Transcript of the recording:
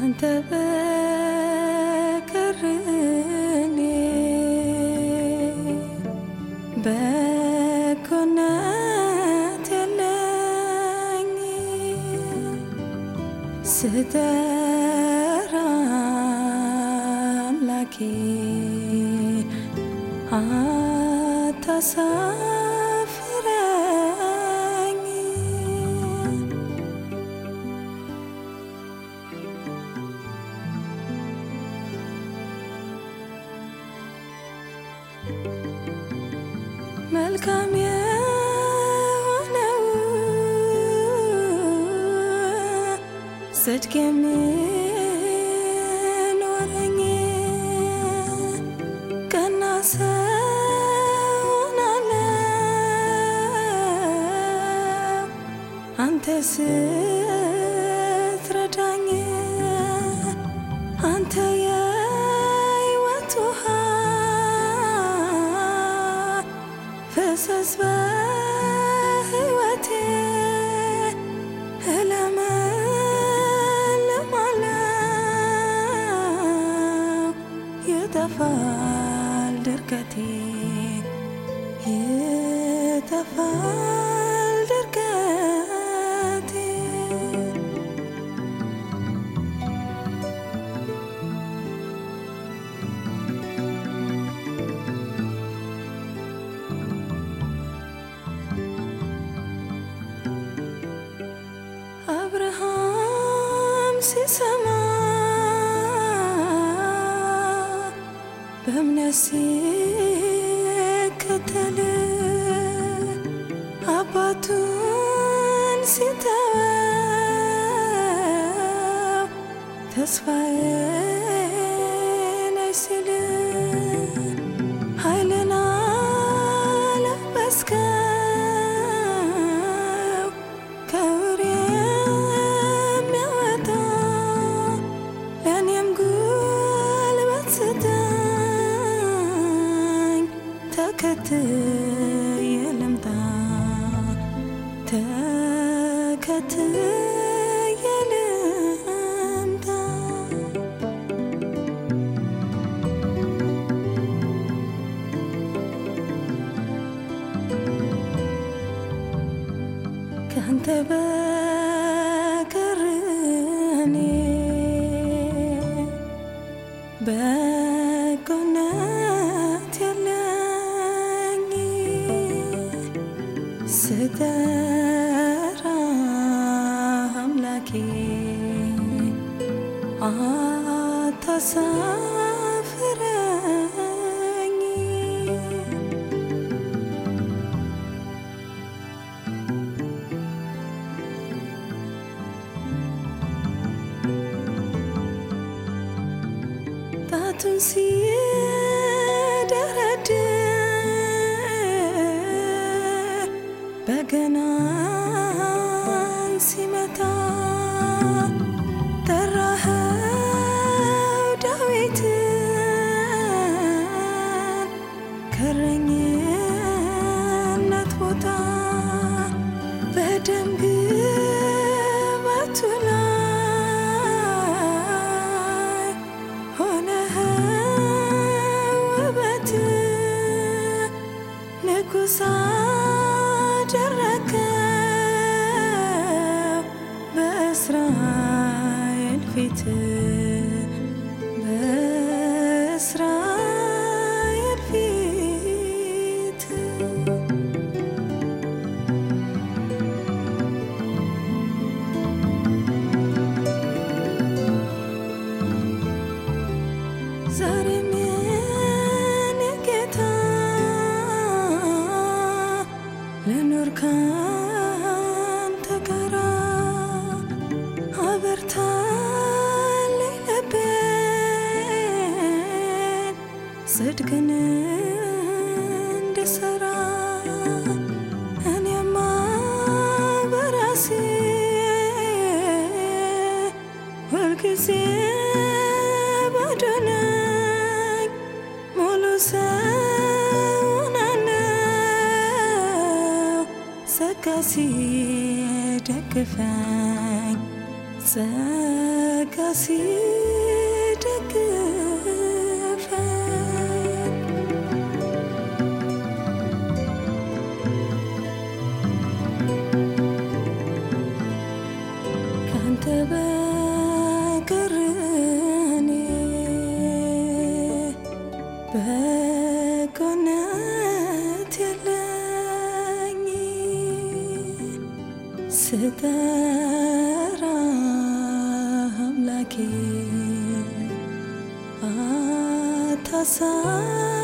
ካንተ በቀር እኔ በጎነት የለኝ ስጠራ አምላኬ አታሳፍረኝ መልካም የሆነው ጽድቅ የሚኖረኝ ቀና ሰው ሆናለሁ አንተ ስትረዳኝ አንተ የሕይወት ውሃ ፈሰስ በሕይወቴ እለመልማለሁ ይጠፋል ድርቀቴ ይጠፋል ድርቀቴ አብርሃም ሲሰማ በእምነት ሲከተል አባቱን ሲተወው ተስፋዬ ነህ ሲል ኃይልን አለበስከው ከውር የሚያወጣ ለእኔም ጉልበት ስጠኝ ተከትዬ ልምጣ ተከትዬ ልምጣ ካንተ በቀር እኔ በጎነት የለኝ ስጠራ አምላኬ አታሳፍረኝ ጣቱን ሲደረድር በገናን ሲመታ ጠራኸው ዳዊትን ከእረኝነት ቦታ በደም ግባቱ ላይ ሆነኸው ውበት ንጉሥ አደረግከው በእስራኤል ፊት በእስራኤል ፊት ዛሬም የኔ ጌታ ልኑር ካንተ ጋራ አበርታልኝ ልቤን ጽድቅን እንድሠራ እኔማ በራሴ ሁልጊዜ ባዶ ነኝ ሙሉ ሰው ሆናለሁ ጸጋ ሲደግፈኝ kasi ደግፈኝ ካንተ በቀር እኔ በጎነት የለኝ ስጠራ አምላኬ አታሳ